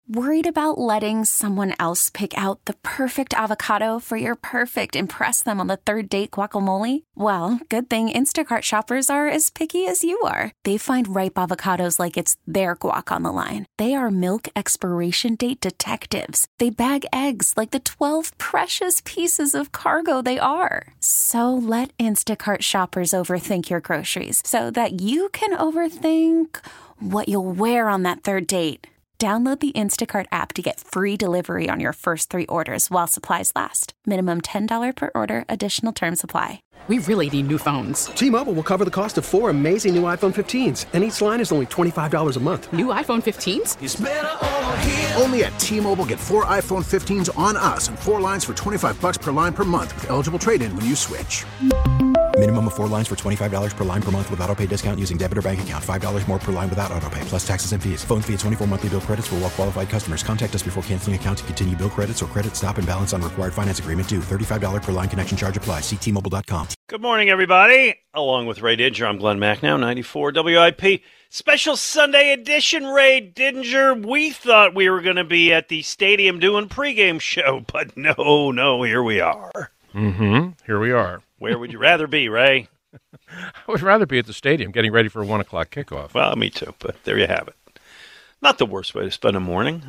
Worried about letting someone else pick out the perfect avocado for your perfect impress them on the third date guacamole? Well, good thing Instacart shoppers are as picky as you are. They find ripe avocados like it's their guac on the line. They are milk expiration date detectives. They bag eggs like the 12 precious pieces of cargo they are. So let Instacart shoppers overthink your groceries so that you can overthink what you'll wear on that third date. Download the Instacart app to get free delivery on your first 3 orders while supplies last. Minimum $10 per order. Additional terms apply. We really need new phones. T-Mobile will cover the cost of 4 amazing new iPhone 15s, and each line is only $25 a month. New iPhone 15s? It's better over here. Only at T-Mobile, get 4 iPhone 15s on us and 4 lines for $25 per line per month with eligible trade-in when you switch. Minimum of 4 lines for $25 per line per month with autopay discount using debit or bank account. $5 more per line without autopay, plus taxes and fees. Phone fee at 24 monthly bill credits for well-qualified customers. Contact us before canceling account to continue bill credits or credit stop and balance on required finance agreement due. $35 per line connection charge applies. See T-Mobile.com. Good morning, everybody. Along with Ray Didinger, I'm Glenn Macnow, 94 WIP. Special Sunday edition, Ray Didinger. We thought we were going to be at the stadium doing pregame show, but no, here we are. Here we are. Where would you rather be, Ray? I would rather be at the stadium getting ready for a 1 o'clock kickoff. Well, me too, but there you have it. Not the worst way to spend a morning.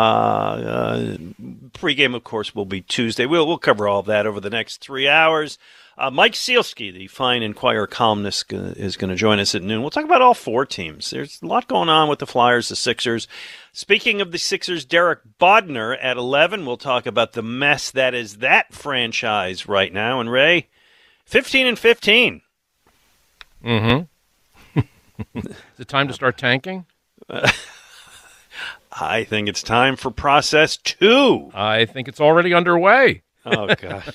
Pregame, of course, will be Tuesday. We'll cover all of that over the next 3 hours. Mike Sealski, the fine Inquirer columnist, is going to join us at noon. We'll talk about all 4 teams. There's a lot going on with the Flyers, the Sixers. Speaking of the Sixers, Derek Bodner at 11. We'll talk about the mess that is that franchise right now. And Ray, 15-15. Is it time to start tanking? I think it's time for process 2. I think it's already underway. Oh, God.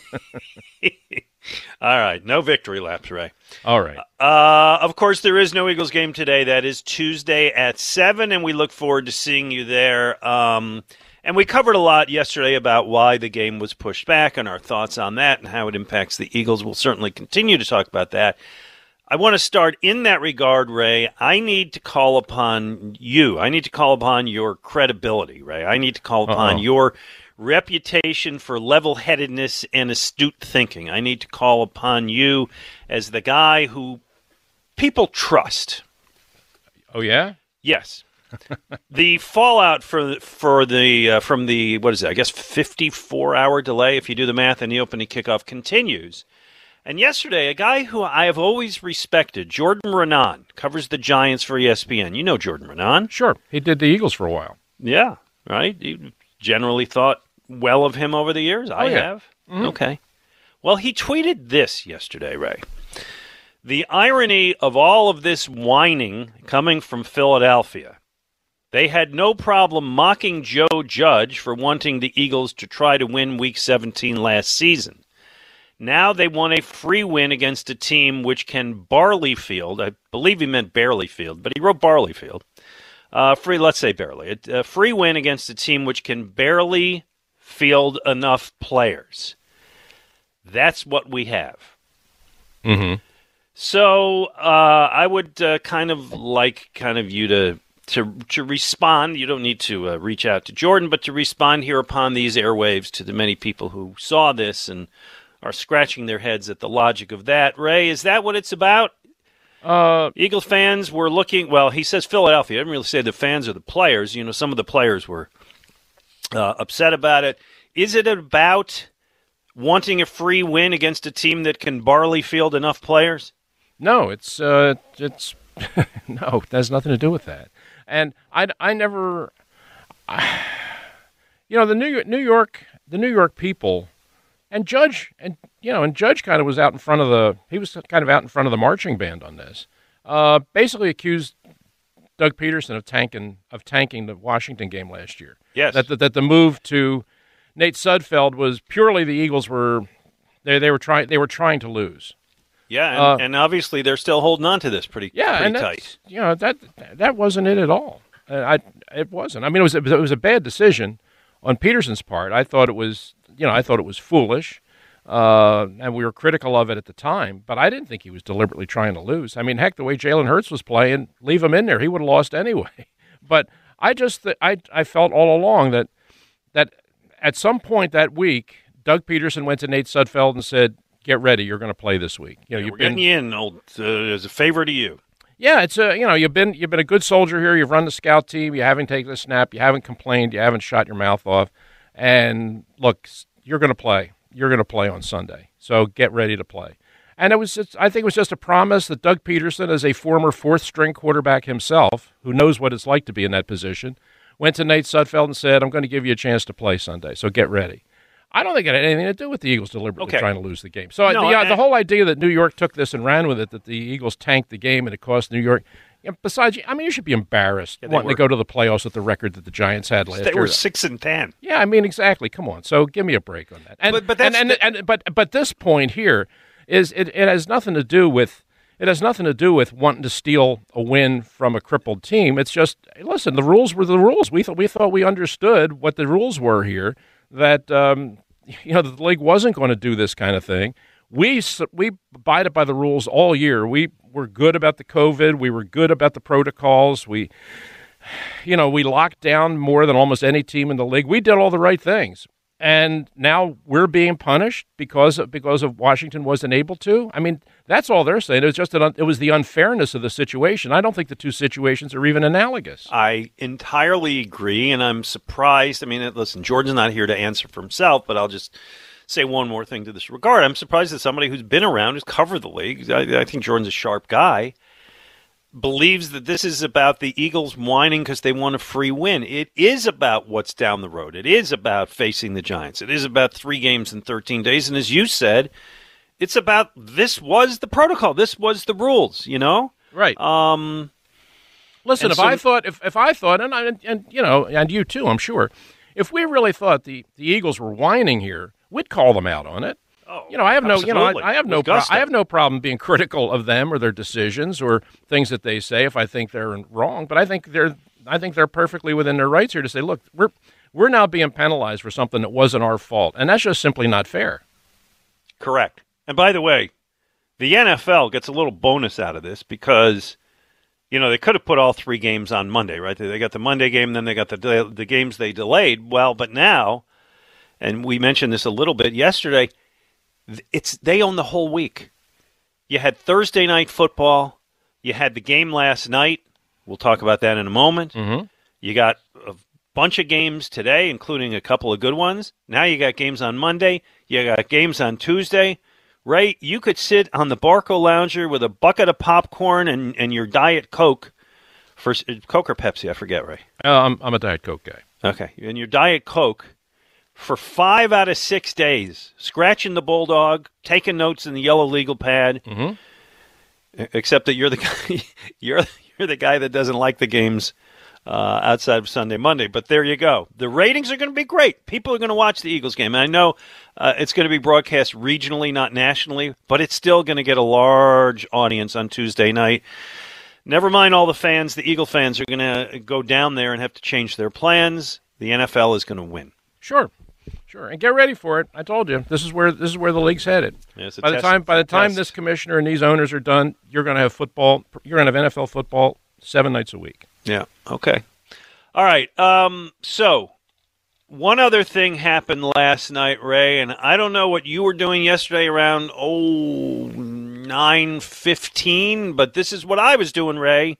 All right. No victory laps, Ray. All right. Of course, there is no Eagles game today. That is Tuesday at 7, and we look forward to seeing you there. And we covered a lot yesterday about why the game was pushed back and our thoughts on that and how it impacts the Eagles. We'll certainly continue to talk about that. I want to start in that regard, Ray. I need to call upon you. I need to call upon your credibility, Ray. I need to call upon your reputation for level-headedness and astute thinking. I need to call upon you as the guy who people trust. Oh, yeah? Yes. The fallout from the what is it? I guess 54-hour delay, if you do the math, and the opening kickoff continues. And yesterday, a guy who I have always respected, Jordan Raanan, covers the Giants for ESPN. You know Jordan Raanan. Sure. He did the Eagles for a while. Yeah, right? You generally thought well of him over the years. I have. Mm-hmm. Okay. Well, he tweeted this yesterday, Ray. The irony of all of this whining coming from Philadelphia. They had no problem mocking Joe Judge for wanting the Eagles to try to win Week 17 last season. Now they want a free win against a team which can barley field. I believe he meant barely field, but he wrote barley field. Let's say barely. A free win against a team which can barely field enough players. That's what we have. Mm-hmm. So I would kind of you to respond. You don't need to reach out to Jordan, but to respond here upon these airwaves to the many people who saw this and are scratching their heads at the logic of that. Ray, is that what it's about? Eagles fans were looking, well, he says Philadelphia. I didn't really say the fans or the players. You know, some of the players were upset about it. Is it about wanting a free win against a team that can barley field enough players? No, it's no, it has nothing to do with that. And I never, the New York people, and Judge kind of was out in front of the marching band on this. Basically accused Doug Peterson of tanking the Washington game last year. Yes, that the move to Nate Sudfeld was purely the Eagles were trying to lose. Yeah, and obviously they're still holding on to this pretty tight. That wasn't it at all. It wasn't. I mean, it was a bad decision on Peterson's part. I thought it was foolish, and we were critical of it at the time. But I didn't think he was deliberately trying to lose. I mean, heck, the way Jalen Hurts was playing, leave him in there, he would have lost anyway. But I felt all along that at some point that week, Doug Peterson went to Nate Sudfeld and said, "Get ready, you're going to play this week." We're getting you in, as a favor to you. Yeah, it's you've been a good soldier here. You've run the scout team. You haven't taken a snap. You haven't complained. You haven't shot your mouth off. And look, you're going to play. You're going to play on Sunday. So get ready to play. And I think it was just a promise that Doug Peterson, as a former fourth-string quarterback himself, who knows what it's like to be in that position, went to Nate Sudfeld and said, "I'm going to give you a chance to play Sunday. So get ready." I don't think it had anything to do with the Eagles deliberately trying to lose the game. So the whole idea that New York took this and ran with it, that the Eagles tanked the game and it cost New York. Besides, you should be embarrassed wanting to go to the playoffs with the record that the Giants had last year. They were 6-10. Yeah, exactly. Come on. So give me a break on that. But this point here is it has nothing to do with wanting to steal a win from a crippled team. It's just, listen, the rules were the rules. We thought we understood what the rules were here. That the league wasn't going to do this kind of thing. We abided by the rules all year. We were good about the COVID. We were good about the protocols. We locked down more than almost any team in the league. We did all the right things, and now we're being punished because of Washington wasn't able to. That's all they're saying. It was just it was the unfairness of the situation. I don't think the two situations are even analogous. I entirely agree, and I'm surprised. Listen, Jordan's not here to answer for himself, but I'll just say one more thing to this regard. I'm surprised that somebody who's been around, who's covered the league, I think Jordan's a sharp guy, believes that this is about the Eagles whining because they want a free win. It is about what's down the road. It is about facing the Giants. It is about 3 games in 13 days, and as you said, it's about this was the protocol. This was the rules, Right. Listen, if I thought, and you too, I'm sure, if we really thought the Eagles were whining here, we'd call them out on it. Oh, I have no problem being critical of them or their decisions or things that they say if I think they're wrong. But I think they're perfectly within their rights here to say, look, we're now being penalized for something that wasn't our fault, and that's just simply not fair. Correct. And by the way, the NFL gets a little bonus out of this because, they could have put all 3 games on Monday, right? They got the Monday game, then they got the games they delayed. Well, but now, and we mentioned this a little bit yesterday, they own the whole week. You had Thursday night football. You had the game last night. We'll talk about that in a moment. Mm-hmm. You got a bunch of games today, including a couple of good ones. Now you got games on Monday. You got games on Tuesday. Ray, you could sit on the Barco Lounger with a bucket of popcorn and your Diet Coke. For Coke or Pepsi? I forget, Ray. I'm a Diet Coke guy. Okay. And your Diet Coke for 5 out of 6 days, scratching the bulldog, taking notes in the yellow legal pad, except that you're the guy, you're the guy that doesn't like the games outside of Sunday, Monday. But there you go. The ratings are going to be great. People are going to watch the Eagles game. And I know it's going to be broadcast regionally, not nationally, but it's still going to get a large audience on Tuesday night. Never mind all the fans. The Eagle fans are going to go down there and have to change their plans. The NFL is going to win. Sure, and get ready for it. I told you this is where the league's headed. Yeah, by the time this commissioner and these owners are done, you're going to have football. You're going to have NFL football 7 nights a week. Yeah. Okay. All right. So one other thing happened last night, Ray, and I don't know what you were doing yesterday around 9:15, but this is what I was doing, Ray.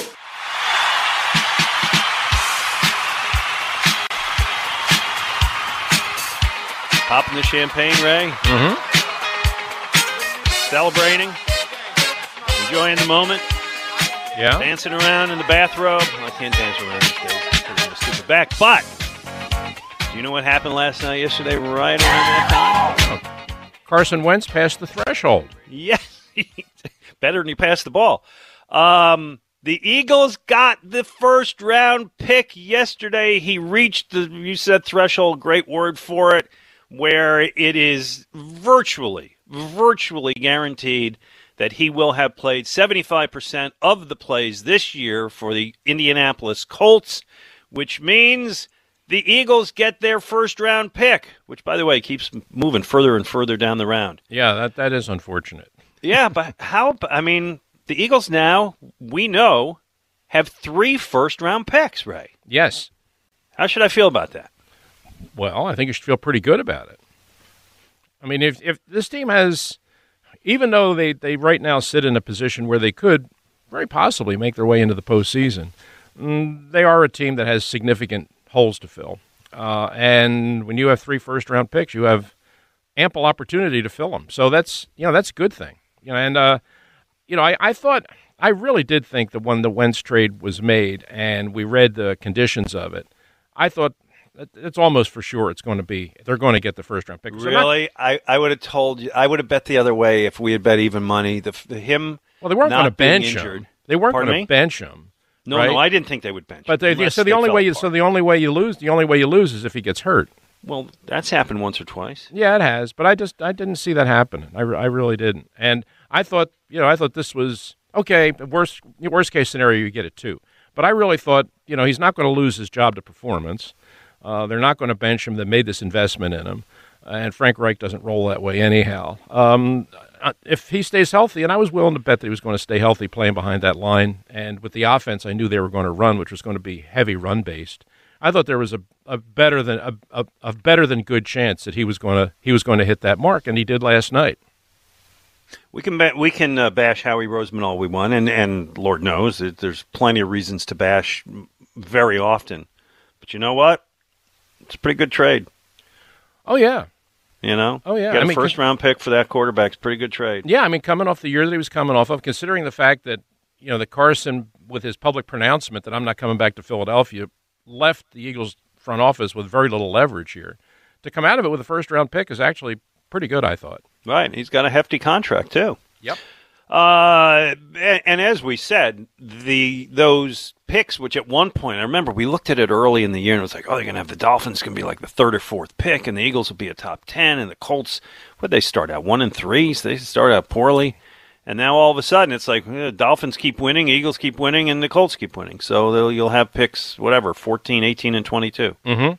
Popping the champagne, Ray. Mm-hmm. Celebrating. Enjoying the moment. Yeah. Dancing around in the bathrobe. Well, I can't dance around these days because of my stupid back. But do you know what happened last night, yesterday, right around that time? Carson Wentz passed the threshold. Yes. Better than he passed the ball. The Eagles got the first-round pick yesterday. He reached the, you said threshold, great word for it, where it is virtually guaranteed that he will have played 75% of the plays this year for the Indianapolis Colts, which means the Eagles get their first-round pick, which, by the way, keeps moving further and further down the round. Yeah, that is unfortunate. Yeah, but the Eagles now, we know, have 3 first-round picks, Ray. Yes. How should I feel about that? Well, I think you should feel pretty good about it. I mean, if this team has, even though they right now sit in a position where they could very possibly make their way into the postseason, they are a team that has significant holes to fill. And when you have 3 first-round picks, you have ample opportunity to fill them. So that's a good thing. I really did think that when the Wentz trade was made and we read the conditions of it, I thought it's almost for sure they're going to get the first round pick. Really? I would have told you. I would have bet the other way if we had bet even money. Well, they weren't going to bench him. They weren't going to bench him. No, right? no, I didn't think they would bench him. But the only way you lose is if he gets hurt. Well, that's happened once or twice. Yeah, it has, but I didn't see that happening. I really didn't. And I thought this was okay. Worst case scenario, you get it too. But I really thought, he's not going to lose his job to performance. They're not going to bench him. They made this investment in him, and Frank Reich doesn't roll that way anyhow. If he stays healthy, and I was willing to bet that he was going to stay healthy, playing behind that line, and with the offense, I knew they were going to run, which was going to be heavy run based. I thought there was a better than good chance that he was going to hit that mark, and he did last night. We can bash Howie Roseman all we want, and Lord knows there's plenty of reasons to bash very often. But you know what? It's a pretty good trade. Oh yeah. Oh yeah. Get a first round pick for that quarterback. It's a pretty good trade. Yeah, coming off the year that he was coming off of, considering the fact that that Carson, with his public pronouncement that I'm not coming back to Philadelphia, left the Eagles front office with very little leverage here. To come out of it with a first-round pick is actually pretty good, I thought. Right. He's got a hefty contract, too. Yep. And as we said, those picks, which at one point, I remember we looked at it early in the year, and it was like, they're going to have the Dolphins going to be like the 3rd or 4th pick, and the Eagles will be a top 10, and the Colts, they start out 1-3, so they start out poorly. And now all of a sudden it's like Dolphins keep winning, Eagles keep winning, and the Colts keep winning. So you'll have picks, 14, 18, and 22. Mm-hmm.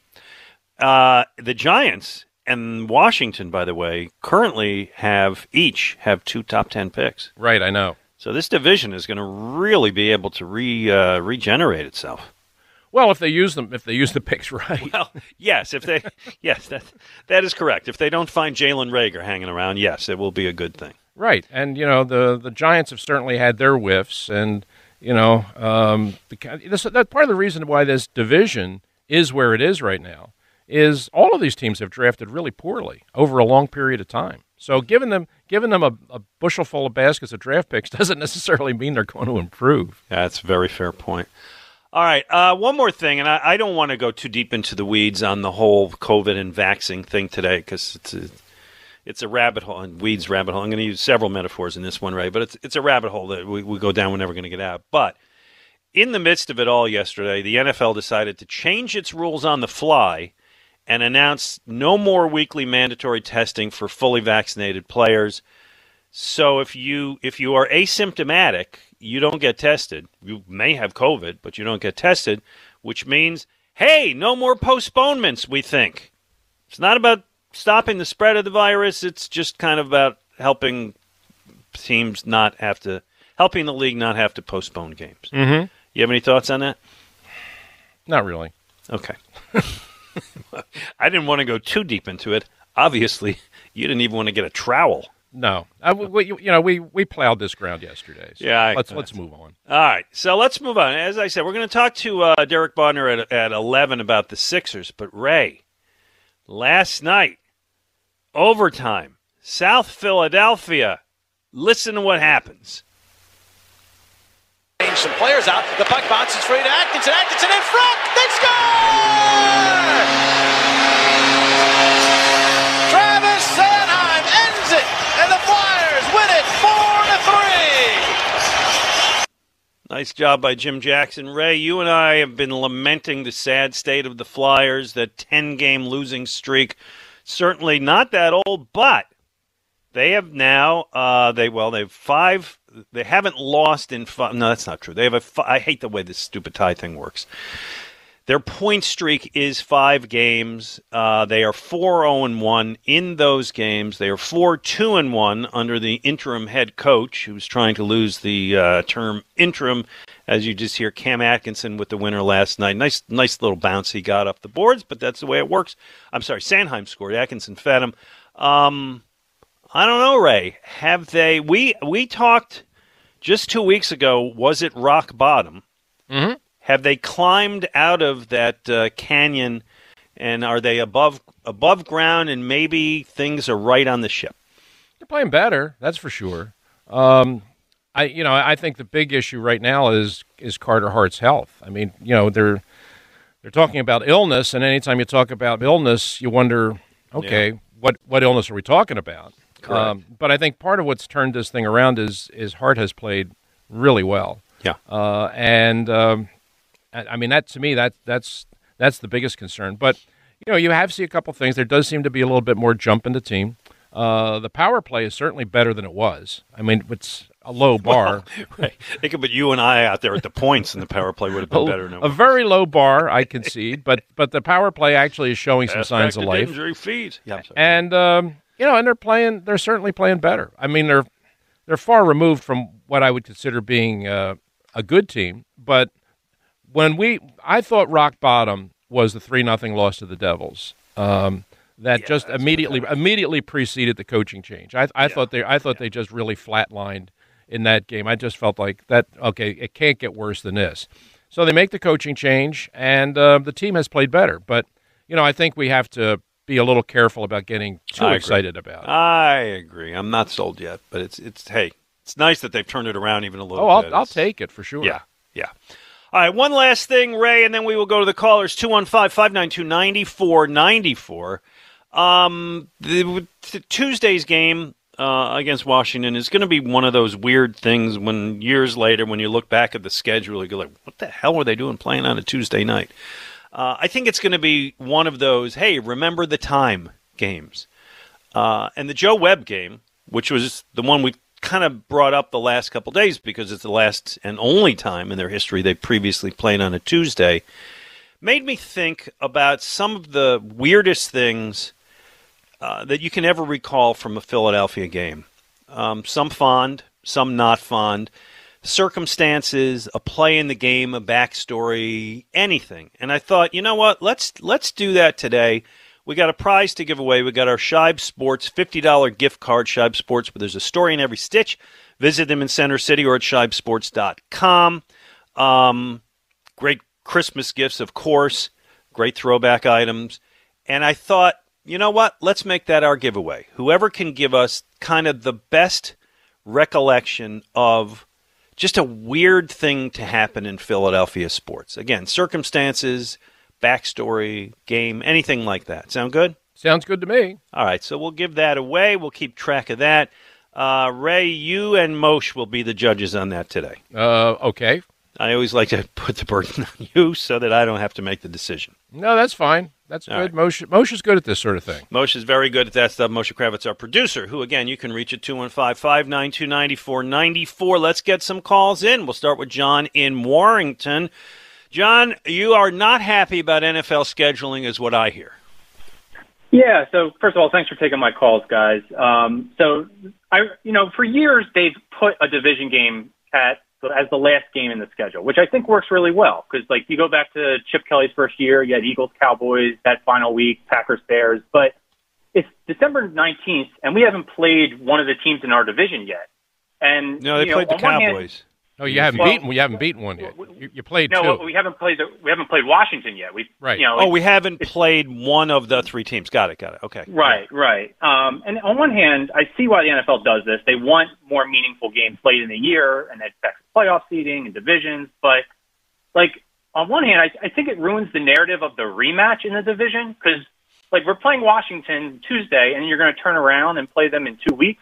The Giants and Washington, by the way, currently each have 2 top 10 picks. Right, I know. So this division is going to really be able to regenerate itself. Well, if they use the picks right. Well, yes, that is correct. If they don't find Jalen Reagor hanging around, yes, it will be a good thing. Right, and the Giants have certainly had their whiffs, and that's part of the reason why this division is where it is right now. Is all of these teams have drafted really poorly over a long period of time. So giving them a bushel full of baskets of draft picks doesn't necessarily mean they're going to improve. That's a very fair point. All right, one more thing, and I don't want to go too deep into the weeds on the whole COVID and vaccine thing today because it's a rabbit hole, and weeds rabbit hole. I'm going to use several metaphors in this one, Ray, but it's a rabbit hole that we go down, we're never going to get out. But in the midst of it all yesterday, the NFL decided to change its rules on the fly and announce no more weekly mandatory testing for fully vaccinated players. So if you are asymptomatic, you don't get tested. You may have COVID, but you don't get tested, which means, hey, no more postponements, we think. It's not about stopping the spread of the virus. It's just kind of about helping teams helping the league not have to postpone games. Mm-hmm. You have any thoughts on that? Not really. Okay. I didn't want to go too deep into it. Obviously, you didn't even want to get a trowel. No. We plowed this ground yesterday. So yeah. Let's move on. All right. So let's move on. As I said, we're going to talk to Derek Bodner at 11 about the Sixers. But, Ray, last night, overtime, South Philadelphia. Listen to what happens. Some players out. The puck bounces free to Atkinson. Atkinson in front. They score! Travis Sanheim ends it, and the Flyers win it 4-3. Nice job by Jim Jackson. Ray, you and I have been lamenting the sad state of the Flyers, that 10-game losing streak. Certainly not that old, but they have now they've 5. They haven't lost in 5. No, that's not true. They have I hate the way this stupid tie thing works. Their point streak is 5 games. They are 4-0-1 in those games. They are 4-2-1 under the interim head coach, who's trying to lose the term interim As you just hear, Cam Atkinson with the winner last night. Nice little bounce he got off the boards, but that's the way it works. I'm sorry, Sanheim scored. Atkinson fed him. I don't know, Ray. Have they? We talked just 2 weeks ago. Was it rock bottom? Mm-hmm. Have they climbed out of that canyon, and are they above ground? And maybe things are right on the ship. They're playing better, that's for sure. I think the big issue right now is Carter Hart's health. I mean, they're talking about illness, and anytime you talk about illness, you wonder, okay, what illness are we talking about? But I think part of what's turned this thing around is Hart has played really well. Yeah, I mean, that to me that's the biggest concern. But you have seen a couple things. There does seem to be a little bit more jump in the team. The power play is certainly better than it was. I mean, it's a low bar. Well, right. They could put you and I out there at the points, and the power play would have been better than it was. A very low bar, I concede, but the power play actually is showing some signs of life. Injury fees. Yeah, and and they're certainly playing better. I mean, they're far removed from what I would consider being a good team. But I thought rock bottom was the 3-0 loss to the Devils. That immediately preceded the coaching change. I thought they just really flatlined in that game. I just felt like that. Okay, it can't get worse than this. So they make the coaching change, and the team has played better. But I think we have to be a little careful about getting too excited about it. I agree. I'm not sold yet, but it's nice that they've turned it around even a little bit. I'll take it for sure. Yeah. All right, one last thing, Ray, and then we will go to the callers. 215-592-9494. Tuesday's game against Washington is going to be one of those weird things when years later, when you look back at the schedule, you go like, what the hell were they doing playing on a Tuesday night? I think it's going to be one of those, hey, remember the time games. And the Joe Webb game, which was the one we kind of brought up the last couple days because it's the last and only time in their history they previously played on a Tuesday, made me think about some of the weirdest things that you can ever recall from a Philadelphia game. Some fond, some not fond. Circumstances, a play in the game, a backstory, anything. And I thought, you know what? Let's do that today. We got a prize to give away. We got our Scheib Sports $50 gift card, Scheib Sports, but there's a story in every stitch. Visit them in Center City or at scheibsports.com. Great Christmas gifts, of course. Great throwback items. And I thought, you know what? Let's make that our giveaway. Whoever can give us kind of the best recollection of just a weird thing to happen in Philadelphia sports. Again, circumstances, backstory, game, anything like that. Sound good? Sounds good to me. All right, so we'll give that away. We'll keep track of that. Ray, you and Moshe will be the judges on that today. Okay. I always like to put the burden on you so that I don't have to make the decision. No, that's fine. That's All good. right. Moshe's good at this sort of thing. Moshe is very good at that stuff. Moshe Kravitz, our producer, who, again, you can reach at 215-592-9494. Let's get some calls in. We'll start with John in Warrington. John, you are not happy about NFL scheduling is what I hear. Yeah, so first of all, thanks for taking my calls, guys. For years they've put a division game as the last game in the schedule, which I think works really well because, like, you go back to Chip Kelly's first year, you had Eagles, Cowboys, that final week, Packers, Bears, but it's December 19th, and we haven't played one of the teams in our division yet. And no, they played the Cowboys. Oh, you haven't beaten one yet. You played two. No, we haven't played Washington yet. We haven't played one of the three teams. Got it. Okay. Right. And on one hand, I see why the NFL does this. They want more meaningful games played in the year, and that affects playoff seeding and divisions. But, on one hand, I think it ruins the narrative of the rematch in the division because, we're playing Washington Tuesday, and you're going to turn around and play them in 2 weeks.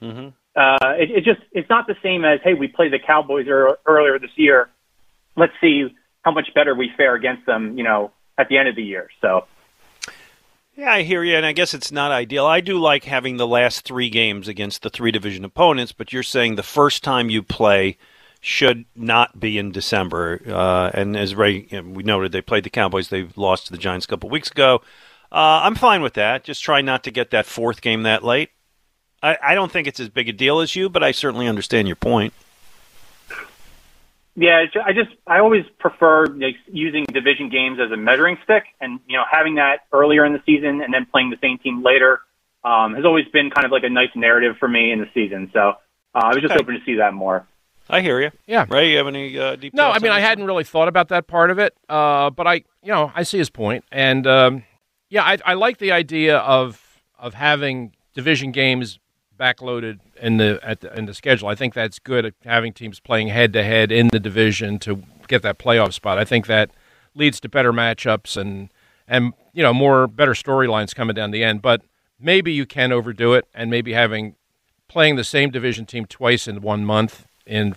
It's not the same as, hey, we played the Cowboys earlier this year. Let's see how much better we fare against them, at the end of the year. So, yeah, I hear you, and I guess it's not ideal. I do like having the last three games against the three division opponents, but you're saying the first time you play should not be in December. And as Ray, we noted, they played the Cowboys. They lost to the Giants a couple weeks ago. I'm fine with that. Just try not to get that fourth game that late. I don't think it's as big a deal as you, but I certainly understand your point. Yeah, I always prefer using division games as a measuring stick, and having that earlier in the season and then playing the same team later has always been kind of like a nice narrative for me in the season. So I was just hoping to see that more. I hear you. Yeah, Ray, you have any deep? No, thoughts I mean on I this? hadn't really thought about that part of it, but I see his point, and I like the idea of having division games backloaded in the schedule. I think that's good at having teams playing head to head in the division to get that playoff spot. I think that leads to better matchups and more better storylines coming down the end. But maybe you can overdo it, and maybe playing the same division team twice in 1 month. It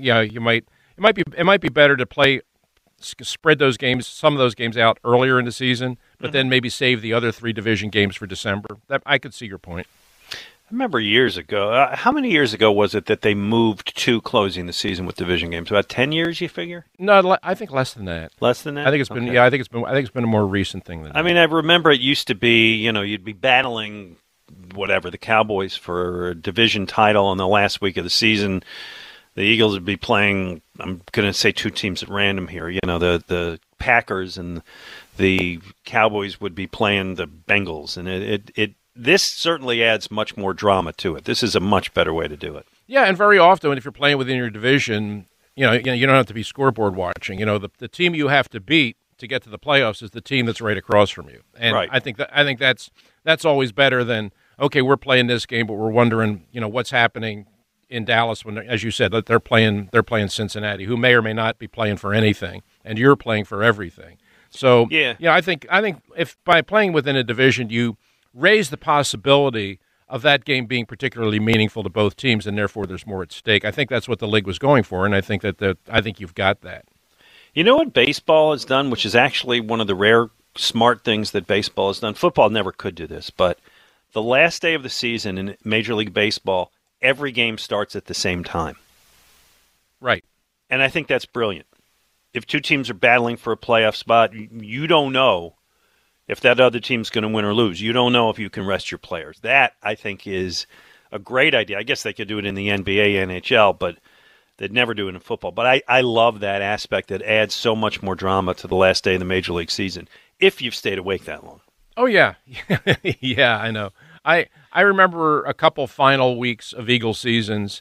might be better to spread those games, some of those games out earlier in the season, but then maybe save the other 3 division games for December. I could see your point. I remember years ago. How many years ago was it that they moved to closing the season with division games? About 10 years, you figure? No, I think less than that. Less than that? I think it's been. Okay. Yeah, I think it's been a more recent thing than that. I mean, I remember it used to be. You'd be battling the Cowboys for a division title in the last week of the season. The Eagles would be playing. I'm going to say 2 teams at random here. The Packers and the Cowboys would be playing the Bengals, and this certainly adds much more drama to it. This is a much better way to do it. Yeah, and very often if you're playing within your division, you don't have to be scoreboard watching. The team you have to beat to get to the playoffs is the team that's right across from you. And right. I think that's always better than, okay, we're playing this game, but we're wondering, what's happening in Dallas when, as you said, that they're playing Cincinnati, who may or may not be playing for anything, and you're playing for everything. So I think if by playing within a division you raise the possibility of that game being particularly meaningful to both teams, and therefore there's more at stake. I think that's what the league was going for, and I think I think you've got that. You know what baseball has done, which is actually one of the rare smart things that baseball has done? Football never could do this, but the last day of the season in Major League Baseball, every game starts at the same time. Right. And I think that's brilliant. If 2 teams are battling for a playoff spot, you don't know if that other team's going to win or lose. You don't know if you can rest your players. That, I think, is a great idea. I guess they could do it in the NBA, NHL, but they'd never do it in football. But I love that aspect that adds so much more drama to the last day of the Major League season, if you've stayed awake that long. Oh, yeah. Yeah, I know. I remember a couple final weeks of Eagles seasons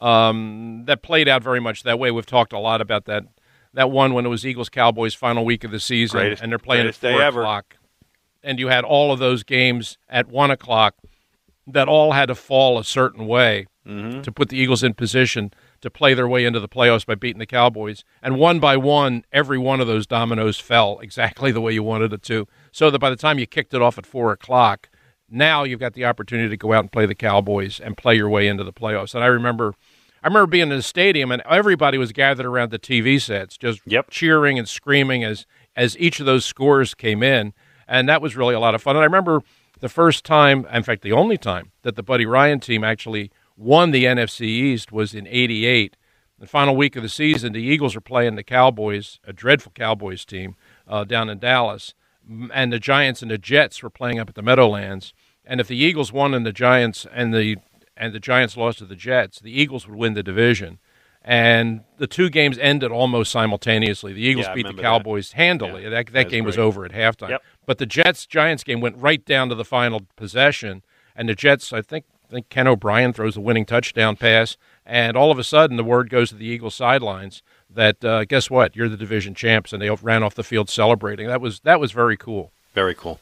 that played out very much that way. We've talked a lot about that one when it was Eagles-Cowboys final week of the season, and they're playing at 4 o'clock. And you had all of those games at 1 o'clock that all had to fall a certain way to put the Eagles in position to play their way into the playoffs by beating the Cowboys. And one by one, every one of those dominoes fell exactly the way you wanted it to, so that by the time you kicked it off at 4 o'clock, now you've got the opportunity to go out and play the Cowboys and play your way into the playoffs. And I remember being in the stadium, and everybody was gathered around the TV sets, just cheering and screaming as each of those scores came in. And that was really a lot of fun. And I remember the first time, in fact, the only time, that the Buddy Ryan team actually won the NFC East was in '88. The final week of the season, the Eagles were playing the Cowboys, a dreadful Cowboys team, down in Dallas. And the Giants and the Jets were playing up at the Meadowlands. And if the Eagles won and the Giants lost to the Jets, the Eagles would win the division. And the 2 games ended almost simultaneously. The Eagles beat the Cowboys handily. Yeah, that game was over at halftime. Yep. But the Jets-Giants game went right down to the final possession, and the Jets, I think Ken O'Brien throws the winning touchdown pass, and all of a sudden the word goes to the Eagles sidelines that, guess what, you're the division champs, and they ran off the field celebrating. That was very cool. Very cool.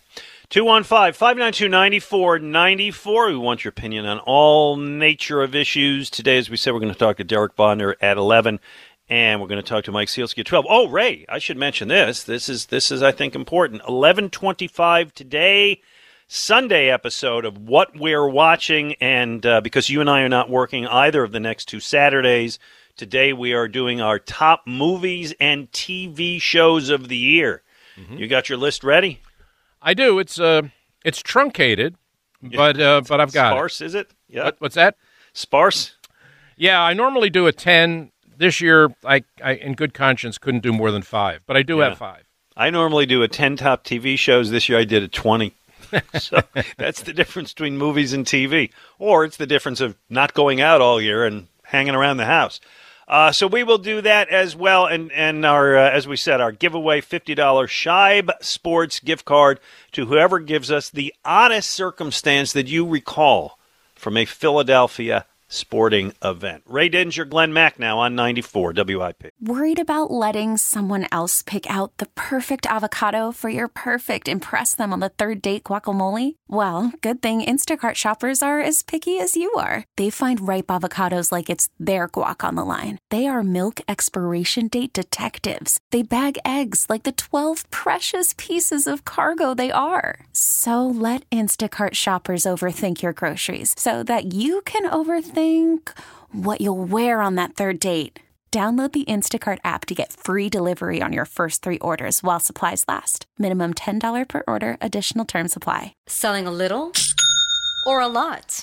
215-592-9494. We want your opinion on all nature of issues. Today, as we said, we're going to talk to Derek Bodner at 11, and we're going to talk to Mike Sielski at 12. Oh, Ray, I should mention this. This is I think, important. 11:25 today, Sunday episode of What We're Watching, and because you and I are not working either of the next 2 Saturdays, today we are doing our top movies and TV shows of the year. Mm-hmm. You got your list ready? I do. It's truncated, but I've got sparse, is it? Yeah. What's that? Sparse? Yeah, I normally do a 10. This year, I in good conscience couldn't do more than 5, but I do have 5. I normally do a 10 top TV shows. This year I did a 20. So that's the difference between movies and TV. Or it's the difference of not going out all year and hanging around the house. So we will do that as well, and our as we said, our giveaway $50 Scheib Sports gift card to whoever gives us the oddest circumstance that you recall from a Philadelphia sporting event. Ray Didinger, Glenn Mack now on 94 WIP. Worried about letting someone else pick out the perfect avocado for your perfect impress them on the third date guacamole? Well, good thing Instacart shoppers are as picky as you are. They find ripe avocados like it's their guac on the line. They are milk expiration date detectives. They bag eggs like the 12 precious pieces of cargo they are. So let Instacart shoppers overthink your groceries so that you can overthink what you'll wear on that third date. Download the Instacart app to get free delivery on your first 3 orders while supplies last. Minimum $10 per order. Additional terms apply. Selling a little or a lot?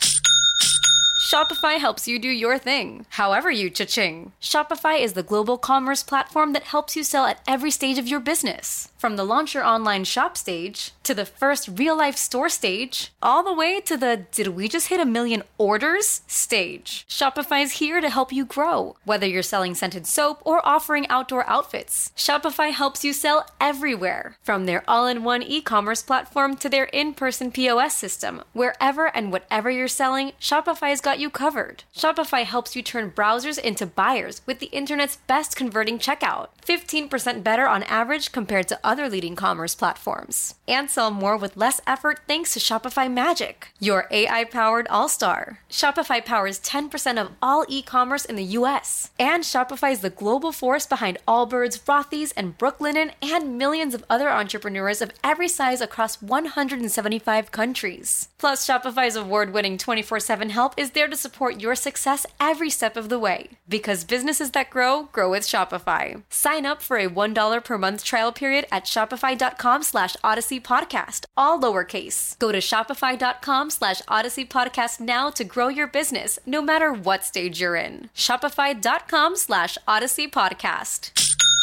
Shopify helps you do your thing, however you cha-ching. Shopify is the global commerce platform that helps you sell at every stage of your business. From the launch your online shop stage, to the first real-life store stage, all the way to the did we just hit 1 million orders stage. Shopify's here to help you grow. Whether you're selling scented soap or offering outdoor outfits, Shopify helps you sell everywhere. From their all-in-one e-commerce platform to their in-person POS system, wherever and whatever you're selling, Shopify's got you covered. Shopify helps you turn browsers into buyers with the internet's best converting checkout. 15% better on average compared to other leading commerce platforms. And sell more with less effort thanks to Shopify Magic, your AI-powered all-star. Shopify powers 10% of all e-commerce in the U.S. And Shopify is the global force behind Allbirds, Rothy's, and Brooklinen, and millions of other entrepreneurs of every size across 175 countries. Plus, Shopify's award-winning 24/7 help is there to support your success every step of the way. Because businesses that grow, grow with Shopify. Sign up for a $1 per month trial period at shopify.com/Odyssey Podcast, all lowercase. Go to shopify.com/Odyssey Podcast now to grow your business, no matter what stage you're in. Shopify.com/Odyssey Podcast.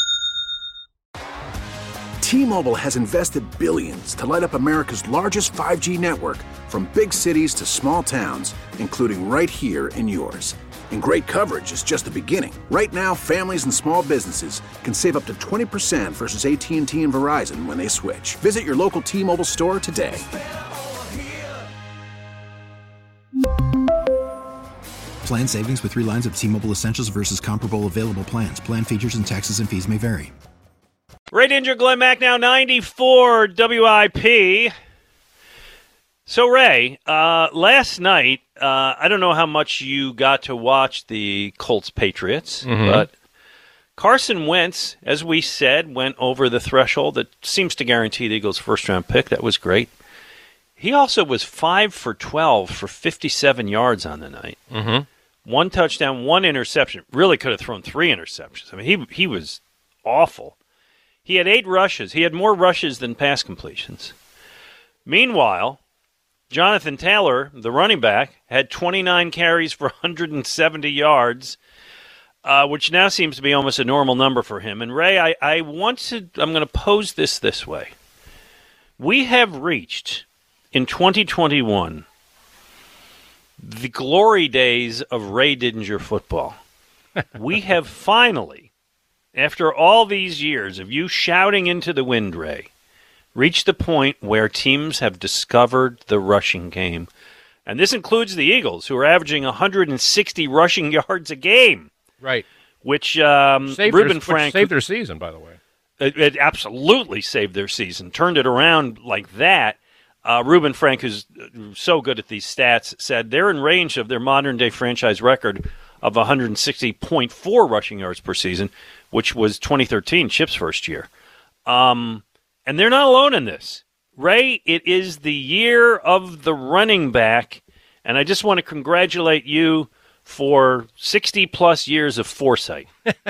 T-Mobile has invested billions to light up America's largest 5G network, from big cities to small towns, including right here in yours. And great coverage is just the beginning. Right now, families and small businesses can save up to 20% versus AT&T and Verizon when they switch. Visit your local T-Mobile store today. Plan savings with 3 lines of T-Mobile Essentials versus comparable available plans. Plan features and taxes and fees may vary. Ray Didinger, Glenn Mack now 94 WIP. So, Ray, last night, I don't know how much you got to watch the Colts-Patriots, but Carson Wentz, as we said, went over the threshold that seems to guarantee the Eagles' first-round pick. That was great. He also was 5 for 12 for 57 yards on the night. 1 touchdown, 1 interception. Really could have thrown 3 interceptions. I mean, he was awful. He had 8 rushes. He had more rushes than pass completions. Meanwhile, Jonathan Taylor, the running back, had 29 carries for 170 yards, which now seems to be almost a normal number for him. And, Ray, I'm going to pose this way. We have reached, in 2021, the glory days of Ray Didinger football. We have finally, after all these years of you shouting into the wind, Ray, reached the point where teams have discovered the rushing game. And this includes the Eagles, who are averaging 160 rushing yards a game. Right. Which Frank saved their season, by the way. It absolutely saved their season. Turned it around like that. Reuben Frank, who's so good at these stats, said they're in range of their modern-day franchise record of 160.4 rushing yards per season, which was 2013, Chip's first year. And they're not alone in this. Ray, it is the year of the running back, and I just want to congratulate you for 60-plus years of foresight.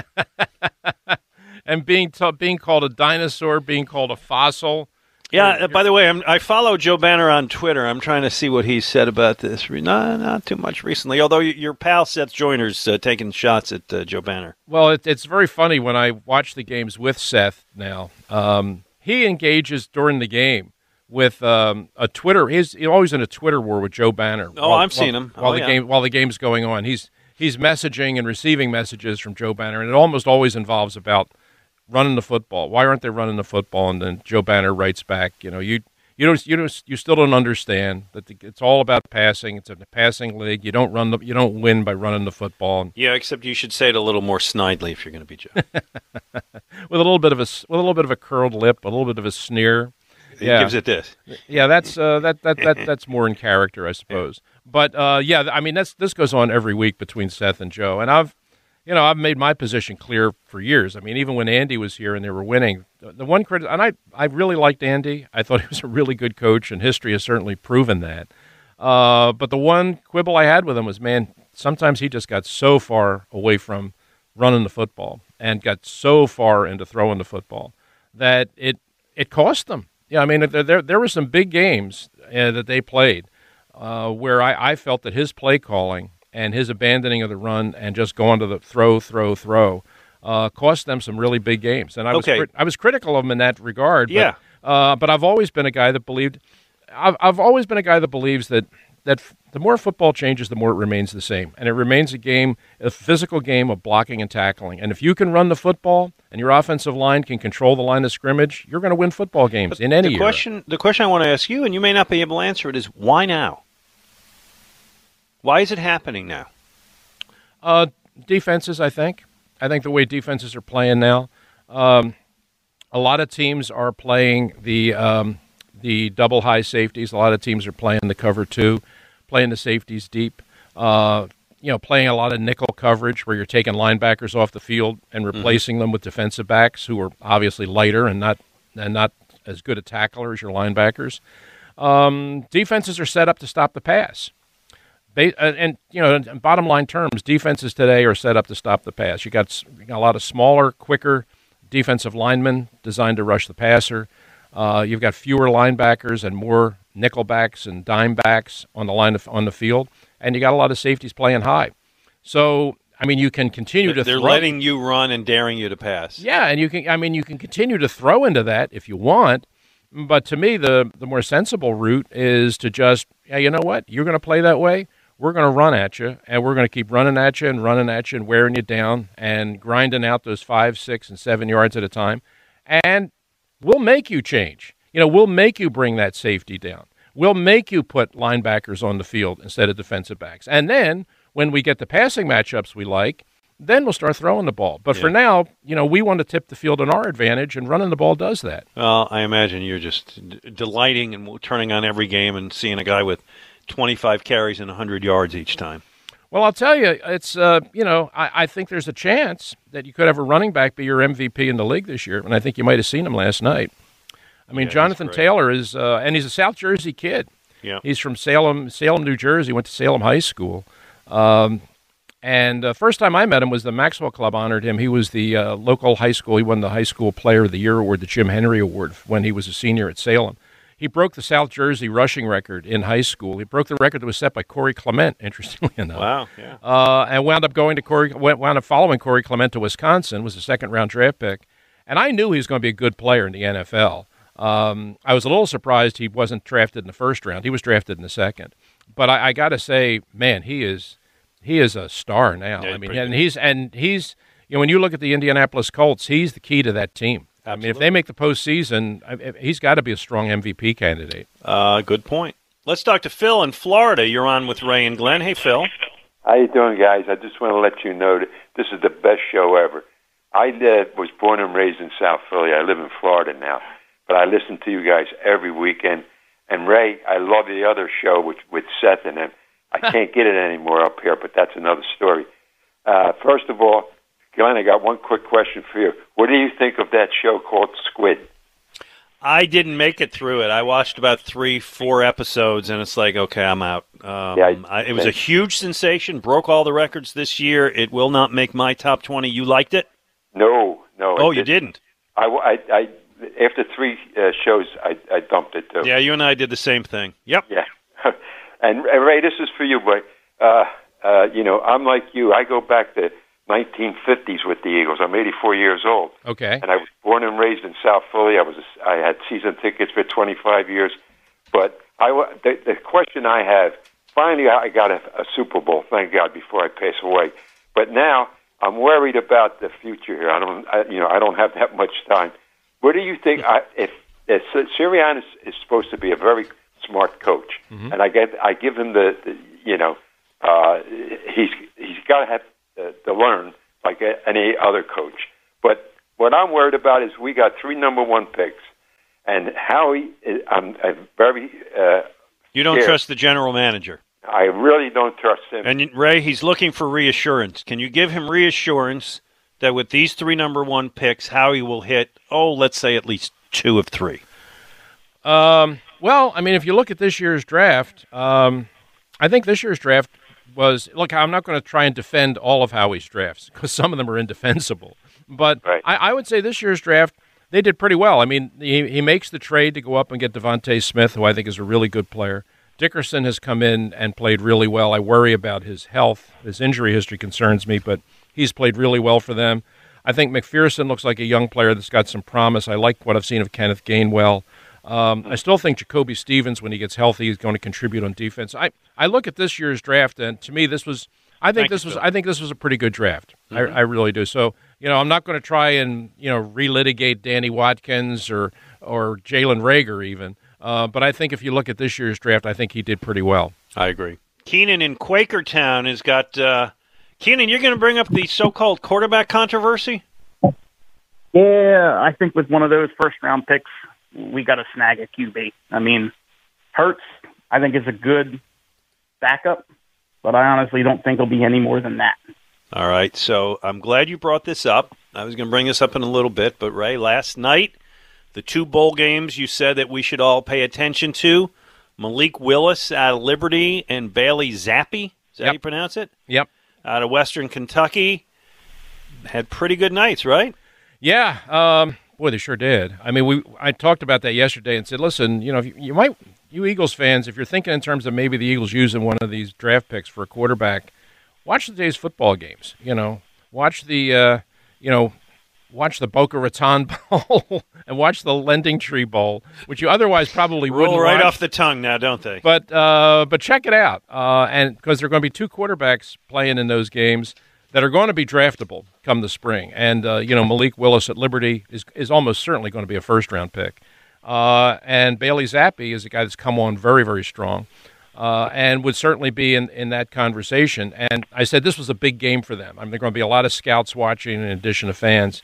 And being called a dinosaur, being called a fossil. Yeah, by the way, I follow Joe Banner on Twitter. I'm trying to see what he said about this. Not too much recently, although your pal Seth Joyner's taking shots at Joe Banner. Well, it's very funny when I watch the games with Seth now. He engages during the game with a Twitter. He's always in a Twitter war with Joe Banner. I've seen him while the game's going on. He's he's messaging and receiving messages from Joe Banner, and it almost always involves about running the football. Why aren't they running the football? And then Joe Banner writes back, you still don't understand that it's all about passing. It's a passing league. You don't win by running the football. Yeah, except you should say it a little more snidely if you're going to be Joe. with a little bit of a curled lip, a little bit of a sneer. Yeah, gives it this. Yeah, that's more in character, I suppose. Yeah. But this goes on every week between Seth and Joe, and I've made my position clear for years. I mean, even when Andy was here and they were winning, the one critic, and I really liked Andy. I thought he was a really good coach, and history has certainly proven that. But the one quibble I had with him was, man, sometimes he just got so far away from running the football and got so far into throwing the football that it cost them. Yeah, I mean, there were some big games that they played where I felt that his play calling and his abandoning of the run and just going to the throw cost them some really big games. And I was critical of him in that regard. Yeah. But I've always been a guy that believed. I've always been a guy that believes that the more football changes, the more it remains the same, and it remains a physical game of blocking and tackling. And if you can run the football and your offensive line can control the line of scrimmage, you're going to win football games in any era. The question I want to ask you, and you may not be able to answer it, is why now? Why is it happening now? Defenses, I think. I think the way defenses are playing now, a lot of teams are playing the double high safeties. A lot of teams are playing the cover two, playing the safeties deep. Playing a lot of nickel coverage where you're taking linebackers off the field and replacing them with defensive backs who are obviously lighter and not as good a tackler as your linebackers. Defenses are set up to stop the pass. In bottom line terms, defenses today are set up to stop the pass. You got a lot of smaller, quicker defensive linemen designed to rush the passer. You've got fewer linebackers and more nickelbacks and dime backs on the field, and you got a lot of safeties playing high. So, I mean, you can continue to. They're letting you run and daring you to pass. Yeah, and you can continue to throw into that if you want. But to me, the more sensible route is to just, you know what, you're going to play that way. We're going to run at you, and we're going to keep running at you and wearing you down and grinding out those 5, 6, and 7 yards at a time. And we'll make you change. We'll make you bring that safety down. We'll make you put linebackers on the field instead of defensive backs. And then when we get the passing matchups we like, then we'll start throwing the ball. But for now, we want to tip the field in our advantage, and running the ball does that. Well, I imagine you're just delighting and turning on every game and seeing a guy with 25 carries and 100 yards each time. Well, I'll tell you, it's, I think there's a chance that you could have a running back be your MVP in the league this year, and I think you might have seen him last night. I mean, Jonathan Taylor is, and he's a South Jersey kid. Yeah. He's from Salem, New Jersey, went to Salem High School. And the first time I met him was the Maxwell Club honored him. He was the local high school. He won the High School Player of the Year award, the Jim Henry Award, when he was a senior at Salem. He broke the South Jersey rushing record in high school. He broke the record that was set by Corey Clement, interestingly enough. Wow, yeah. And wound up following Corey Clement to Wisconsin, was a second-round draft pick. And I knew he was going to be a good player in the NFL. I was a little surprised he wasn't drafted in the first round. He was drafted in the second. But I got to say, man, he is a star now. Yeah, I mean, he's when you look at the Indianapolis Colts, he's the key to that team. Absolutely. I mean, if they make the postseason, he's got to be a strong MVP candidate. Good point. Let's talk to Phil in Florida. You're on with Ray and Glenn. Hey, Phil. How you doing, guys? I just want to let you know that this is the best show ever. I was born and raised in South Philly. I live in Florida now, but I listen to you guys every weekend. And Ray, I love the other show with Seth and him. I can't get it anymore up here, but that's another story. First of all, Glenn, I got one quick question for you. What do you think of that show called Squid? I didn't make it through it. I watched about 3-4 episodes, and it's like, okay, I'm out. It was a huge sensation, broke all the records this year. It will not make my top 20. You liked it? No. Oh, you didn't? I after 3 shows, I dumped it, too. Yeah, you and I did the same thing. Yep. Yeah. And Ray, this is for you, boy. I'm like you. I go back to 1950s with the Eagles. I'm 84 years old. Okay. And I was born and raised in South Philly. I had season tickets for 25 years. But the question I have, finally I got a Super Bowl, thank God, before I pass away. But now I'm worried about the future here. I don't have that much time. What do you think? If Sirianni is supposed to be a very smart coach, and I give him he's got to have to learn like any other coach. But what I'm worried about is we got 3 number 1 picks, and Howie, I'm very. You don't trust the general manager. I really don't trust him. And Ray, he's looking for reassurance. Can you give him reassurance that with these 3 number 1 picks, Howie will hit, let's say at least 2 of 3? Well, I mean, if you look at this year's draft, I think this year's draft was, look, I'm not going to try and defend all of Howie's drafts because some of them are indefensible. But right. I would say this year's draft, they did pretty well. I mean, he makes the trade to go up and get Devontae Smith, who I think is a really good player. Dickerson has come in and played really well. I worry about his health. His injury history concerns me, but he's played really well for them. I think McPherson looks like a young player that's got some promise. I like what I've seen of Kenneth Gainwell. I still think Jacoby Stevens, when he gets healthy, is going to contribute on defense. I look at this year's draft, and to me, this was a pretty good draft. Mm-hmm. I really do. So, I'm not going to try and relitigate Danny Watkins or Jalen Reagor even. But I think if you look at this year's draft, I think he did pretty well. I agree. Keenan in Quakertown has got Keenan, you're going to bring up the so-called quarterback controversy? Yeah, I think with one of those first-round picks, we got to snag a QB. I mean, Hurts, I think, is a good backup, but I honestly don't think he'll be any more than that. All right, so I'm glad you brought this up. I was going to bring this up in a little bit, but Ray, last night, the 2 bowl games you said that we should all pay attention to, Malik Willis out of Liberty and Bailey Zappi, is that how you pronounce it? Yep. Out of Western Kentucky, had pretty good nights, right? Yeah, boy, they sure did. I mean, I talked about that yesterday and said, listen, you Eagles fans, if you're thinking in terms of maybe the Eagles using one of these draft picks for a quarterback, watch the day's football games. Watch the watch the Boca Raton Bowl and watch the Lending Tree Bowl, which you otherwise probably wouldn't roll right watch. off the tongue now, don't they? But check it out, and because there are going to be 2 quarterbacks playing in those games that are going to be draftable come the spring. And, Malik Willis at Liberty is almost certainly going to be a first-round pick. And Bailey Zappi is a guy that's come on very, very strong and would certainly be in that conversation. And I said this was a big game for them. I mean, there are going to be a lot of scouts watching in addition to fans.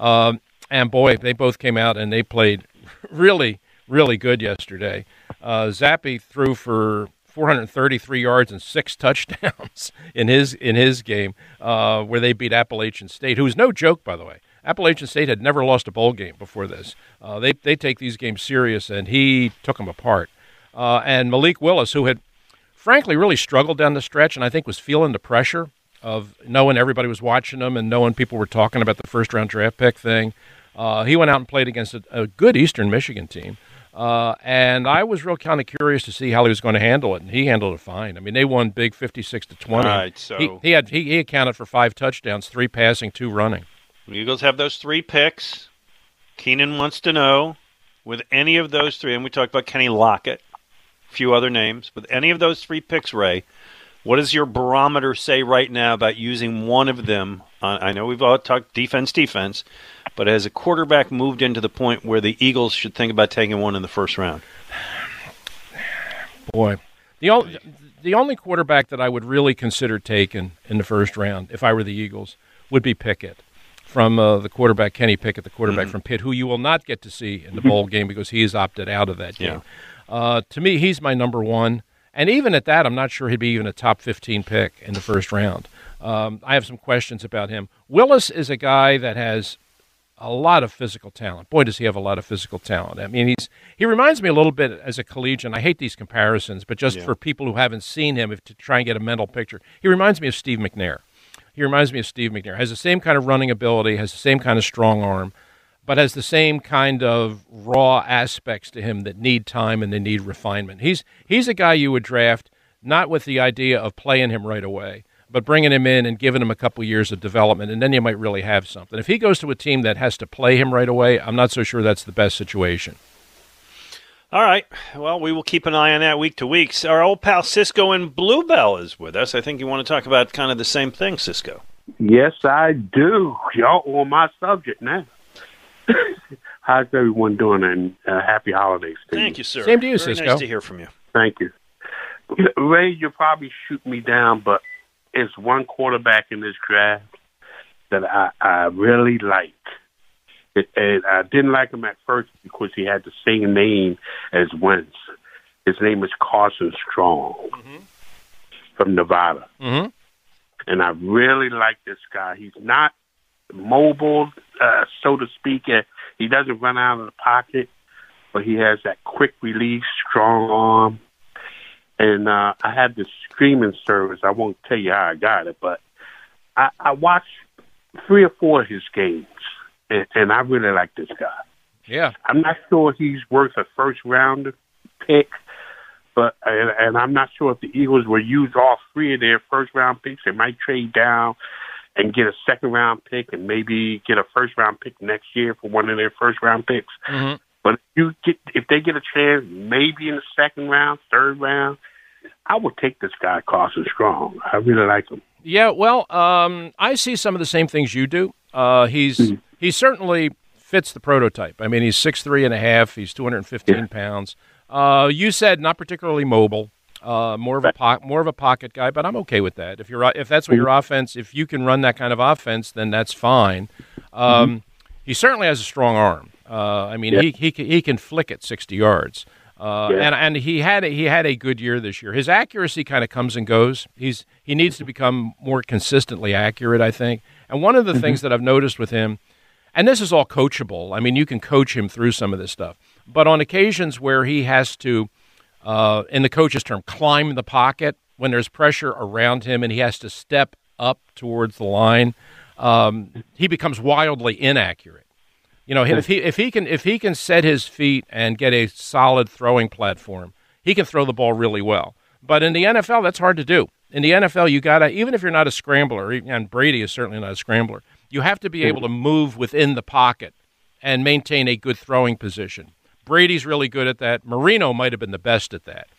And, boy, they both came out and they played really, really good yesterday. Zappi threw for 433 yards and 6 touchdowns in his game where they beat Appalachian State, who was no joke, by the way. Appalachian State had never lost a bowl game before this. They take these games serious, and he took them apart. And Malik Willis, who had, frankly, really struggled down the stretch and I think was feeling the pressure of knowing everybody was watching him and knowing people were talking about the first-round draft pick thing, he went out and played against a good Eastern Michigan team. And I was real kind of curious to see how he was going to handle it, and he handled it fine. I mean, they won big 56-20. All right, so he accounted for 5 touchdowns, 3 passing, 2 running. The Eagles have those 3 picks. Keenan wants to know, with any of those 3, and we talked about Kenny Lockett, a few other names, with any of those 3 picks, Ray, what does your barometer say right now about using one of them? I know we've all talked defense, but has a quarterback moved into the point where the Eagles should think about taking one in the first round? Boy, the only quarterback that I would really consider taking in the first round, if I were the Eagles, would be Pickett. From the quarterback, Kenny Pickett, the quarterback from Pitt, who you will not get to see in the bowl game because he has opted out of that game. Yeah. To me, he's my number 1. And even at that, I'm not sure he'd be even a top 15 pick in the first round. I have some questions about him. Willis is a guy that has a lot of physical talent. Boy, does he have a lot of physical talent. I mean, he reminds me a little bit as a collegian. I hate these comparisons, but just for people who haven't seen him, to try and get a mental picture, he reminds me of Steve McNair. Has the same kind of running ability, has the same kind of strong arm, but has the same kind of raw aspects to him that need time and they need refinement. He's a guy you would draft not with the idea of playing him right away, but bringing him in and giving him a couple years of development, and then you might really have something. If he goes to a team that has to play him right away, I'm not so sure that's the best situation. All right. Well, we will keep an eye on that week to week. Our old pal Cisco in Bluebell is with us. I think you want to talk about kind of the same thing, Cisco. Yes, I do. Y'all on my subject now. How's everyone doing? And happy holidays to you. Thank you, sir. Same to you, Very Cisco. nice to hear from you. Thank you. Ray, you'll probably shoot me down, but it's one quarterback in this draft that I really like. And I didn't like him at first because he had the same name as Wentz. His name is Carson Strong from Nevada. Mm-hmm. And I really like this guy. He's not mobile, so to speak. He doesn't run out of the pocket, but he has that quick release, strong arm. And I had this streaming service. I won't tell you how I got it, but I watched 3 or 4 of his games. And I really like this guy. Yeah. I'm not sure he's worth a first-round pick, but and I'm not sure if the Eagles will use all 3 of their first-round picks. They might trade down and get a second-round pick and maybe get a first-round pick next year for one of their first-round picks. Mm-hmm. But if they get a chance, maybe in the second round, third round, I would take this guy, Carson Strong. I really like him. Yeah, well, I see some of the same things you do. He certainly fits the prototype. I mean, he's 6'3.5". He's 215 pounds. You said not particularly mobile, more of a pocket guy, but I'm okay with that. If that's what your offense, if you can run that kind of offense, then that's fine. He certainly has a strong arm. I mean, he can flick it 60 yards. And he had a good year this year. His accuracy kind of comes and goes. He needs to become more consistently accurate, I think. And one of the things that I've noticed with him, and this is all coachable. I mean, you can coach him through some of this stuff. But on occasions where he has to, in the coach's term, climb the pocket, when there's pressure around him and he has to step up towards the line, he becomes wildly inaccurate. You know, if he can set his feet and get a solid throwing platform, he can throw the ball really well. But in the NFL, that's hard to do. In the NFL, you gotta, even if you're not a scrambler, and Brady is certainly not a scrambler, you have to be able to move within the pocket and maintain a good throwing position. Brady's really good at that. Marino might have been the best at that.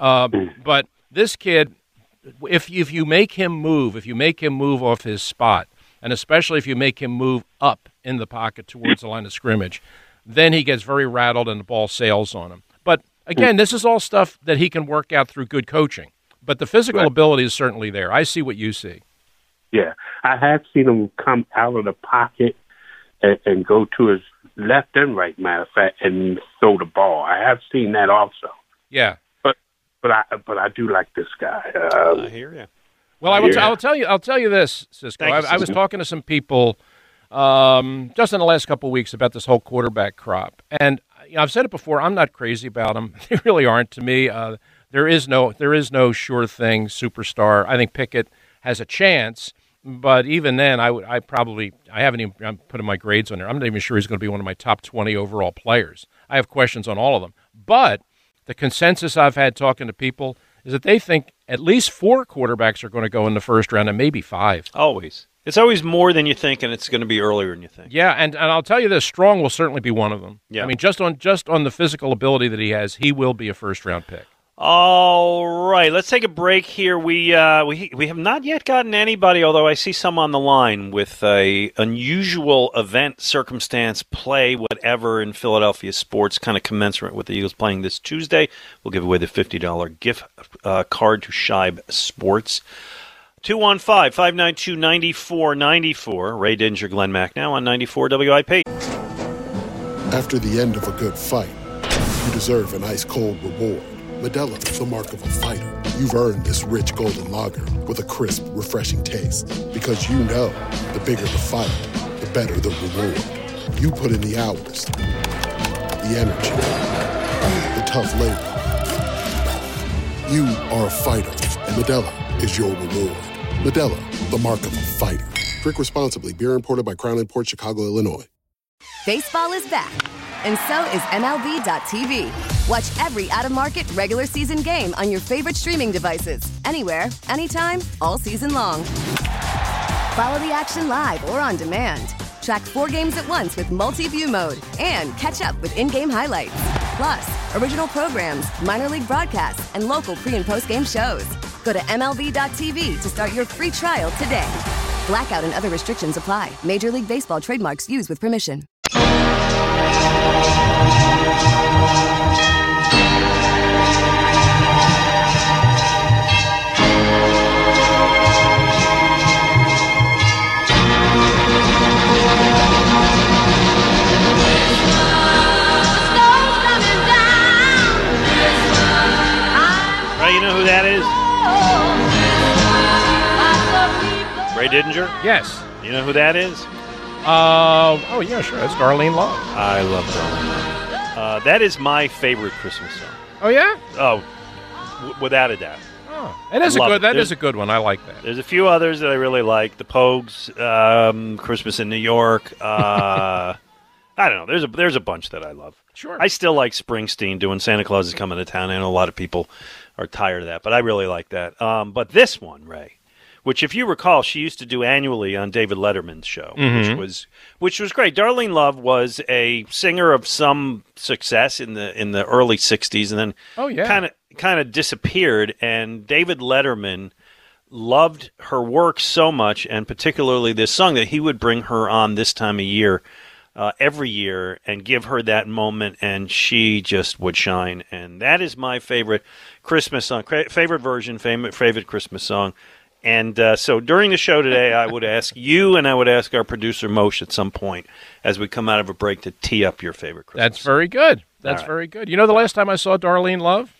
But this kid, if you make him move off his spot, and especially if you make him move up in the pocket towards the line of scrimmage, then he gets very rattled and the ball sails on him. But again, this is all stuff that he can work out through good coaching. But the physical ability is certainly there. I see what you see. Yeah, I have seen him come out of the pocket and go to his left and right, matter of fact, and throw the ball. I have seen that also. Yeah, but I do like this guy. I hear you. Well, I'll tell you this, Cisco. I was talking to some people just in the last couple of weeks about this whole quarterback crop, and I've said it before. I'm not crazy about them. They really aren't to me. There is no sure thing superstar. I think Pickett has a chance, but even then, I'm putting my grades on there. I'm not even sure he's going to be one of my top 20 overall players. I have questions on all of them. But the consensus I've had talking to people is that they think at least 4 quarterbacks are going to go in the first round and maybe 5. Always. It's always more than you think, and it's going to be earlier than you think. Yeah, and I'll tell you this, Strong will certainly be one of them. Yeah. I mean, just on the physical ability that he has, he will be a first-round pick. All right, let's take a break here. We have not yet gotten anybody, although I see some on the line with a unusual event, circumstance, play, whatever in Philadelphia sports, kind of commensurate with the Eagles playing this Tuesday. We'll give away the $50 gift card to Shibe Sports. 215-592-9494. Ray Dinger, Glenn Mack now on 94 WIP. After the end of a good fight, you deserve an ice-cold reward. Modelo is the mark of a fighter. You've earned this rich golden lager with a crisp, refreshing taste. Because you know, the bigger the fight, the better the reward. You put in the hours, the energy, the tough labor. You are a fighter, and Modelo is your reward. Modelo, the mark of a fighter. Drink responsibly. Beer imported by Crown Imports, Chicago, Illinois. Baseball is back, and so is MLB.tv. Watch every out-of-market regular season game on your favorite streaming devices, anywhere, anytime, all season long. Follow the action live or on demand. Track 4 games at once with multi-view mode and catch up with in-game highlights. Plus, original programs, minor league broadcasts, and local pre- and post-game shows. Go to MLB.tv to start your free trial today. Blackout and other restrictions apply. Major League Baseball trademarks used with permission. Right, you know who that is? Ray Didinger? Yes. You know who that is? Oh, yeah, sure. That's Darlene Love. I love Darlene Love. That is my favorite Christmas song. Oh, yeah? Oh, without a doubt. Oh, it is That is a good one. I like that. There's a few others that I really like. The Pogues, Christmas in New York. I don't know. There's a bunch that I love. Sure. I still like Springsteen doing Santa Claus is Coming to Town. I know a lot of people are tired of that, but I really like that. But this one, Ray, which if you recall, she used to do annually on David Letterman's show, which was great. Darlene Love was a singer of some success in the early '60s, and then kind of disappeared. And David Letterman loved her work so much, and particularly this song, that he would bring her on this time of year. Every year and give her that moment, and she just would shine. And that is my favorite Christmas song, favorite version, favorite Christmas song. And so during the show today, I would ask you and I would ask our producer, Moshe, at some point as we come out of a break to tee up your favorite Christmas That's very good. That's very good. You know, the last time I saw Darlene Love,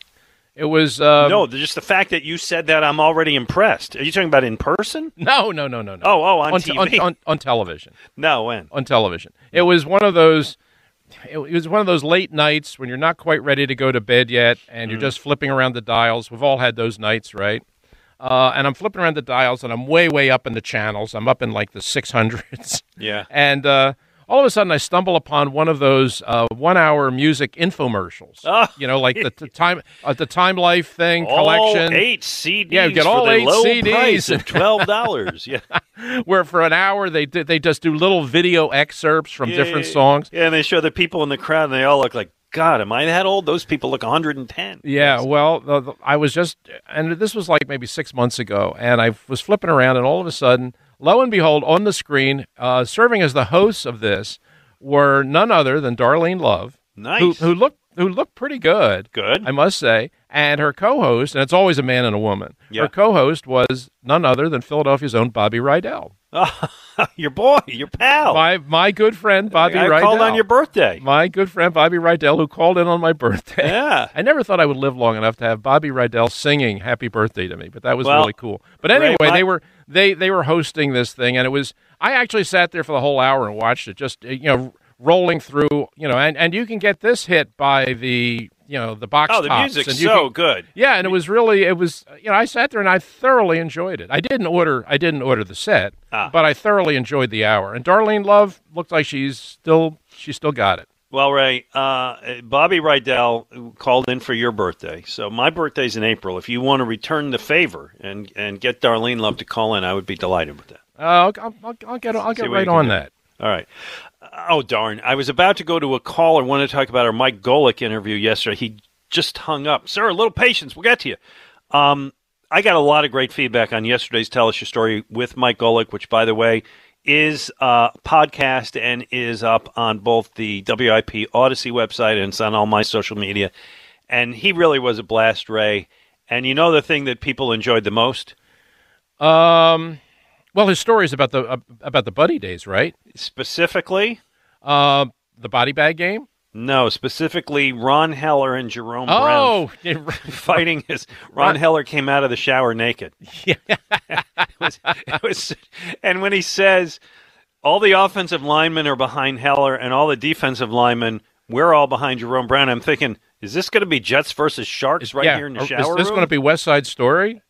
it was... no, just the fact that you said that, I'm already impressed. Are you talking about in person? No. Oh, on TV? On television. No, when? On television. It was one of those... It was one of those late nights when you're not quite ready to go to bed yet, and you're just flipping around the dials. We've all had those nights, right? And I'm flipping around the dials, and I'm way up in the channels. I'm up in like the 600s. Yeah. And all of a sudden, I stumble upon one of those 1-hour music infomercials. Oh. You know, like the Time Life thing collection. 8 CDs. Yeah, you get all for the 8 low CDs price of $12. Yeah. Where for an hour they just do little video excerpts from different songs. Yeah, and they show the people in the crowd, and they all look like, God, am I that old? Those people look 110. Yeah, well, I was and this was like maybe 6 months ago, and I was flipping around, and all of a sudden, lo and behold, on the screen, serving as the hosts of this, were none other than Darlene Love, nice, who looked pretty good, I must say, and her co-host, and it's always a man and a woman. Yeah. Her co-host was none other than Philadelphia's own Bobby Rydell. Your boy, your pal. My good friend, Bobby Rydell. I called on your birthday. My good friend, Bobby Rydell, who called in on my birthday. Yeah. I never thought I would live long enough to have Bobby Rydell singing happy birthday to me, but that was really cool. But anyway, they were hosting this thing, and it was, I actually sat there for the whole hour and watched it, just, rolling through, and you can get this hit by the box tops. Oh, the music's so good. Yeah, and it was, I sat there and I thoroughly enjoyed it. I didn't order the set, but I thoroughly enjoyed the hour. And Darlene Love looked like she still got it. Well, Ray, Bobby Rydell called in for your birthday. So my birthday's in April. If you want to return the favor and get Darlene Love to call in, I would be delighted with that. I'll get right on that. All right. Oh, darn. I was about to go to a call and wanted to talk about our Mike Golick interview yesterday. He just hung up. Sir, a little patience. We'll get to you. I got a lot of great feedback on yesterday's Tell Us Your Story with Mike Golick, which, by the way, is a podcast and is up on both the WIP Odyssey website and it's on all my social media. And he really was a blast, Ray. And you know the thing that people enjoyed the most? Well, his story is about the Buddy days, right? Specifically? The body bag game? No, specifically Ron Heller and Jerome Brown fighting. Ron Heller came out of the shower naked. Yeah. it was, and when he says all the offensive linemen are behind Heller and all the defensive linemen, we're all behind Jerome Brown, I'm thinking, is this going to be Jets versus Sharks here in the shower room? Is this going to be West Side Story?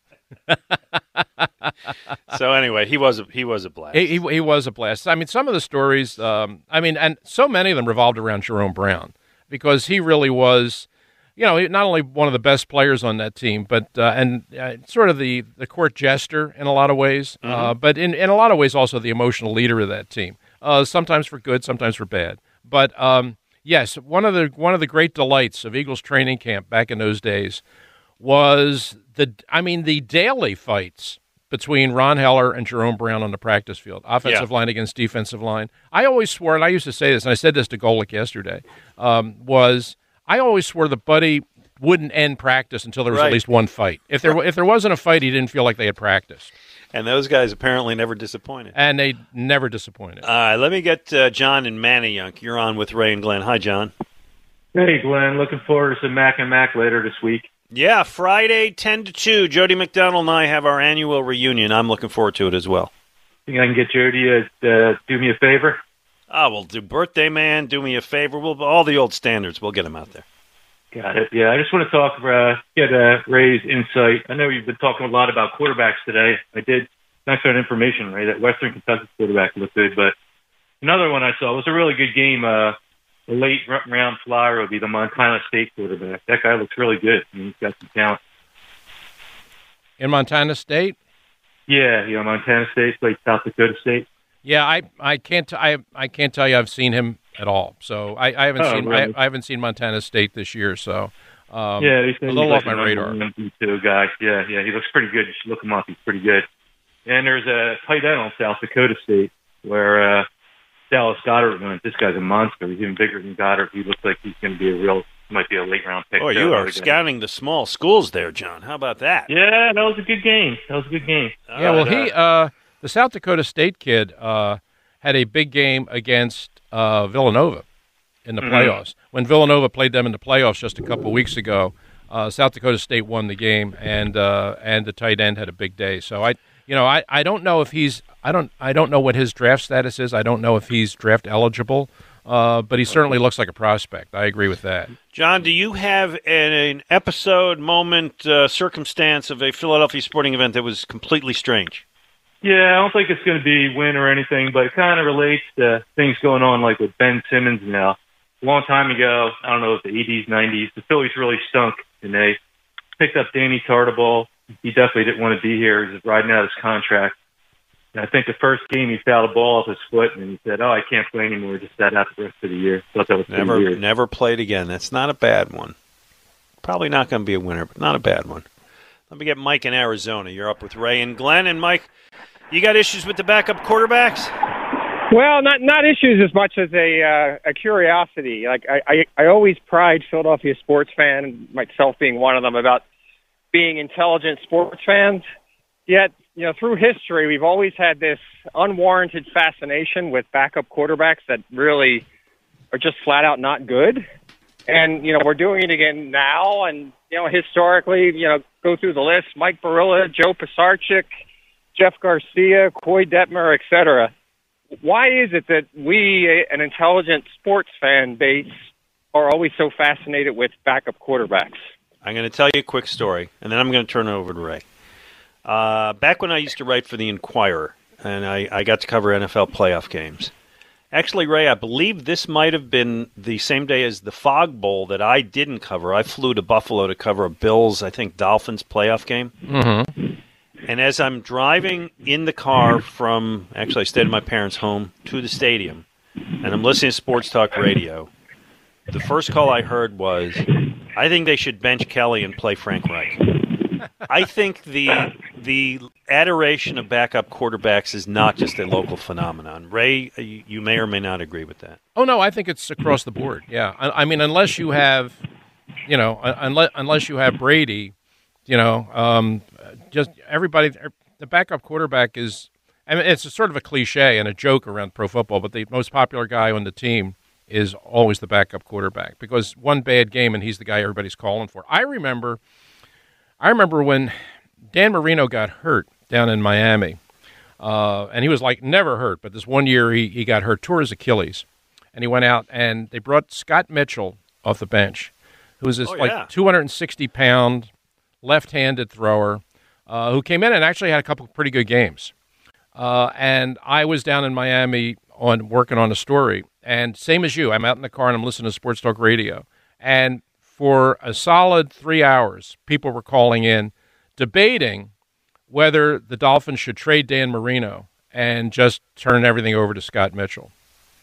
So anyway, he was a blast. He was a blast. I mean, some of the stories, and so many of them revolved around Jerome Brown because he really was, not only one of the best players on that team, but sort of the court jester in a lot of ways, but in a lot of ways also the emotional leader of that team. Sometimes for good, sometimes for bad. But Yes, one of the great delights of Eagles training camp back in those days was the daily fights between Ron Heller and Jerome Brown on the practice field, offensive line against defensive line. I always swore, and I used to say this, and I said this to Golick yesterday, I always swore that Buddy wouldn't end practice until there was at least one fight. If there wasn't a fight, he didn't feel like they had practiced. And those guys apparently never disappointed. And they never disappointed. All right, let me get John and Manayunk. You're on with Ray and Glenn. Hi, John. Hey, Glenn. Looking forward to some Mac and Mac later this week. Yeah, Friday, 10 to 2. Jody McDonald and I have our annual reunion. I'm looking forward to it as well. Think I can get Jody to do me a favor? We'll do Birthday Man, do me a favor. All the old standards. We'll get him out there. Got it. Yeah, I just want to talk, get Ray's insight. I know you've been talking a lot about quarterbacks today. Thanks for that information, Ray. That Western Kentucky quarterback looked good. But another one I saw was a really good game. A late round flyer would be the Montana State quarterback. That guy looks really good. He's got some talent. In Montana State? Yeah, Montana State played South Dakota State. Yeah, I can't tell you I've seen him at all. So I haven't seen Montana State this year. So he's a little off my radar. Guy. Yeah, he looks pretty good. You should look him up. He's pretty good. And there's a tight end on South Dakota State where Dallas Goedert went. This guy's a monster. He's even bigger than Goddard. He looks like he's going to be might be a late round pick. Oh, you are scouting the small schools there, John. How about that? Yeah, that was a good game. The South Dakota State kid had a big game against Villanova in the playoffs. When Villanova played them in the playoffs just a couple of weeks ago, South Dakota State won the game, and the tight end had a big day. So I don't know if I don't know what his draft status is. I don't know if he's draft eligible, but he certainly looks like a prospect. I agree with that. John, do you have an episode, moment, circumstance of a Philadelphia sporting event that was completely strange? Yeah, I don't think it's going to be win or anything, but it kind of relates to things going on like with Ben Simmons now. A long time ago, I don't know if the 80s, 90s, the Phillies really stunk, and they picked up Danny Tartabull. He definitely didn't want to be here. He was riding out his contract. And I think the first game he fouled a ball off his foot, and he said, I can't play anymore. Just sat out the rest of the year. Thought that was pretty weird. Never played again. That's not a bad one. Probably not going to be a winner, but not a bad one. Let me get Mike in Arizona. You're up with Ray and Glenn. And, Mike, you got issues with the backup quarterbacks? Well, not issues as much as a curiosity. Like I always pride Philadelphia sports fan, myself being one of them, about being intelligent sports fans. Yet, through history, we've always had this unwarranted fascination with backup quarterbacks that really are just flat out not good. And, we're doing it again now. And, historically, go through the list: Mike Barilla, Joe Pisarcik, Jeff Garcia, Coy Detmer, et cetera. Why is it that we, an intelligent sports fan base, are always so fascinated with backup quarterbacks? I'm going to tell you a quick story, and then I'm going to turn it over to Ray. Back when I used to write for the Inquirer, and I got to cover NFL playoff games. Actually, Ray, I believe this might have been the same day as the Fog Bowl that I didn't cover. I flew to Buffalo to cover a Bills, Dolphins playoff game. Mm-hmm. And as I'm driving in the car I stayed at my parents' home to the stadium, and I'm listening to Sports Talk Radio, the first call I heard was, I think they should bench Kelly and play Frank Reich. I think the adoration of backup quarterbacks is not just a local phenomenon. Ray, you may or may not agree with that. Oh, no, I think it's across the board, yeah. I mean, unless you have, unless you have Brady, just everybody, the backup quarterback is, it's a sort of a cliche and a joke around pro football, but the most popular guy on the team is always the backup quarterback because one bad game and he's the guy everybody's calling for. I remember when Dan Marino got hurt down in Miami, and he was like never hurt, but this one year he got hurt, tore his Achilles, and he went out and they brought Scott Mitchell off the bench, who was this 260-pound left-handed thrower who came in and actually had a couple of pretty good games. And I was down in Miami working on a story, and same as you, I'm out in the car and I'm listening to Sports Talk Radio, and for a solid 3 hours, people were calling in debating whether the Dolphins should trade Dan Marino and just turn everything over to Scott Mitchell.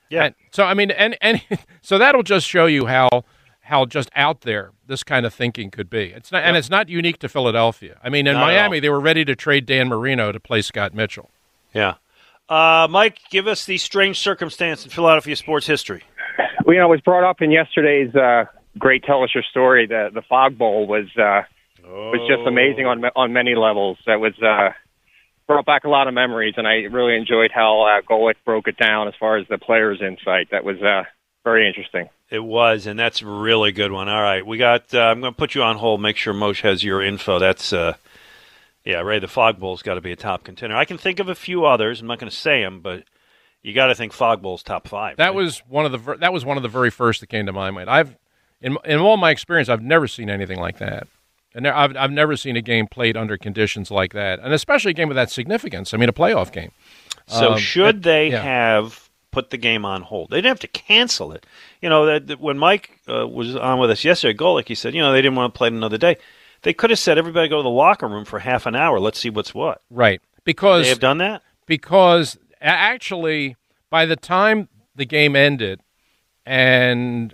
Yeah. So so that'll just show you how just out there this kind of thinking could be. It's not, and it's not unique to Philadelphia. I mean, in Miami, they were ready to trade Dan Marino to play Scott Mitchell. Yeah. Mike, give us the strange circumstance in Philadelphia sports history. Well, it was brought up in yesterday's great Tell Us Your Story. The Fog Bowl was just amazing on many levels. That was brought back a lot of memories, and I really enjoyed how Golick broke it down as far as the players' insight. That was very interesting. It was, and that's a really good one. All right, we got. I'm going to put you on hold. Make sure Moshe has your info. That's, Ray. The Fog Bowl's got to be a top contender. I can think of a few others. I'm not going to say them, but you got to think Fog Bowl's top 5. That right? was one of the very first that came to my mind. In all my experience, I've never seen anything like that, and I've never seen a game played under conditions like that, and especially a game of that significance. I mean, a playoff game. So should they have put the game on hold? They didn't have to cancel it. When Mike was on with us yesterday, Golick, he said, they didn't want to play it another day. They could have said, everybody go to the locker room for half an hour. Let's see what's what. Right. Because they have done that? Because actually, by the time the game ended, and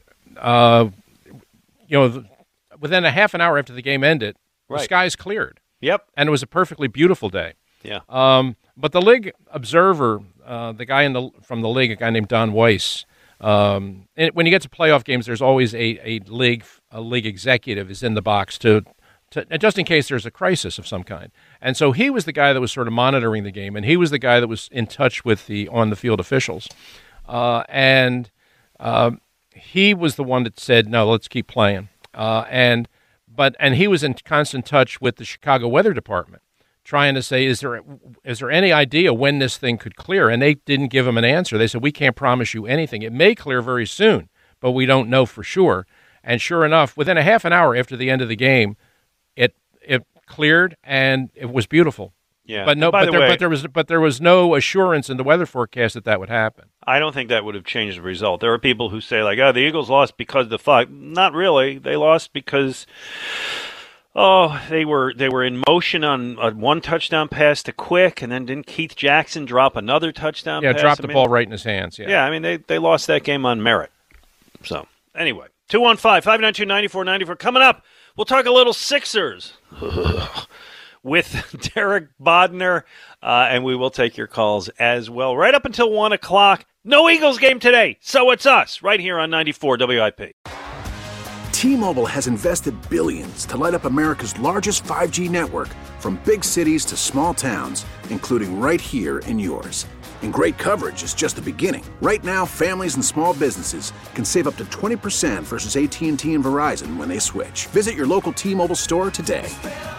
within a half an hour after the game ended, the skies cleared. Yep. And it was a perfectly beautiful day. Yeah. But the league observer, the guy from the league, a guy named Don Weiss, and when you get to playoff games, there's always a league executive is in the box to just in case there's a crisis of some kind. And so he was the guy that was sort of monitoring the game, and he was the guy that was in touch with the on-the-field officials. And he was the one that said, no, let's keep playing. And he was in constant touch with the Chicago Weather Department, trying to say, is there any idea when this thing could clear? And they didn't give him an answer. They said, we can't promise you anything. It may clear very soon, but we don't know for sure. And sure enough, within a half an hour after the end of the game, it cleared, and it was beautiful. Yeah. But there was no assurance in the weather forecast that would happen. I don't think that would have changed the result. There are people who say, the Eagles lost because of the fog. Not really. They lost because they were in motion on a one touchdown pass to Quick, and then didn't Keith Jackson drop another touchdown pass? Yeah, dropped the ball right in his hands. Yeah, I mean, they lost that game on merit. So, anyway, 215-592-9494. Coming up, we'll talk a little Sixers with Derek Bodner, and we will take your calls as well. Right up until 1 o'clock. No Eagles game today, so it's us right here on 94 WIP. T-Mobile has invested billions to light up America's largest 5G network, from big cities to small towns, including right here in yours. And great coverage is just the beginning. Right now, families and small businesses can save up to 20% versus AT&T and Verizon when they switch. Visit your local T-Mobile store today.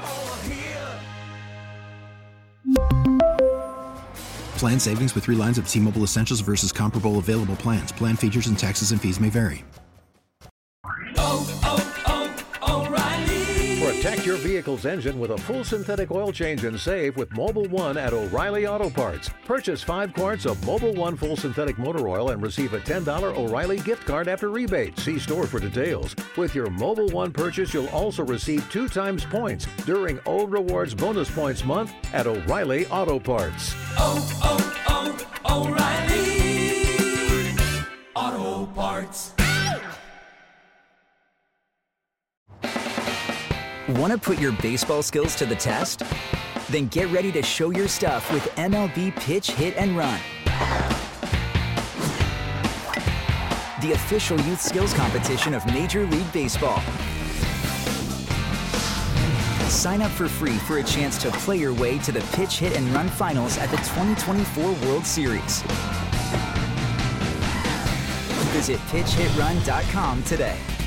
Plan savings with 3 lines of T-Mobile Essentials versus comparable available plans. Plan features and taxes and fees may vary. Protect your vehicle's engine with a full synthetic oil change and save with Mobil 1 at O'Reilly Auto Parts. Purchase 5 quarts of Mobil 1 full synthetic motor oil and receive a $10 O'Reilly gift card after rebate. See store for details. With your Mobil 1 purchase, you'll also receive 2 times points during O Rewards Bonus Points Month at O'Reilly Auto Parts. O'Reilly Auto Parts. Want to put your baseball skills to the test? Then get ready to show your stuff with MLB Pitch, Hit, and Run. The official youth skills competition of Major League Baseball. Sign up for free for a chance to play your way to the Pitch, Hit, and Run finals at the 2024 World Series. Visit PitchHitRun.com today.